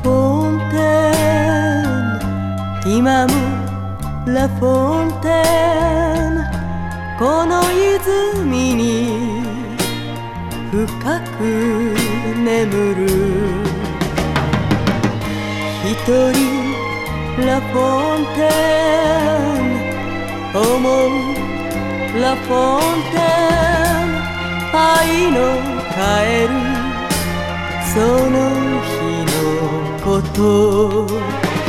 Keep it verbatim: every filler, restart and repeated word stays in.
フォンテン、今もラフォンテン、この泉に深く眠る。一人ラフォンテン、思うラフォンテン、愛の帰るその日のこと。